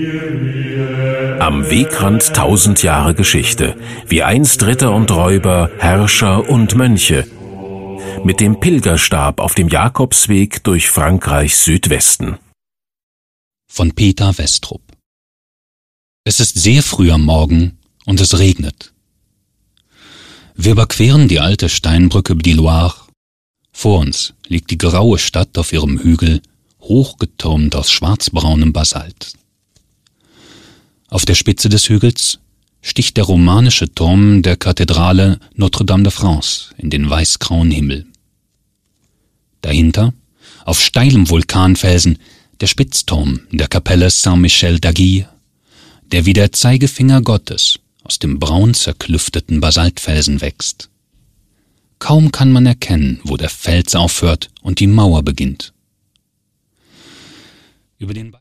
Am Wegrand 1000 Jahre Geschichte, wie einst Ritter und Räuber, Herrscher und Mönche, mit dem Pilgerstab auf dem Jakobsweg durch Frankreichs Südwesten. Von Peter Westrup. Es ist sehr früh am Morgen und es regnet. Wir überqueren die alte Steinbrücke über die Loire. Vor uns liegt die graue Stadt auf ihrem Hügel, hochgetürmt aus schwarzbraunem Basalt. Auf der Spitze des Hügels sticht der romanische Turm der Kathedrale Notre-Dame de France in den weißgrauen Himmel. Dahinter, auf steilem Vulkanfelsen, der Spitzturm der Kapelle Saint-Michel d'Aguille, der wie der Zeigefinger Gottes aus dem braun zerklüfteten Basaltfelsen wächst. Kaum kann man erkennen, wo der Fels aufhört und die Mauer beginnt. Über den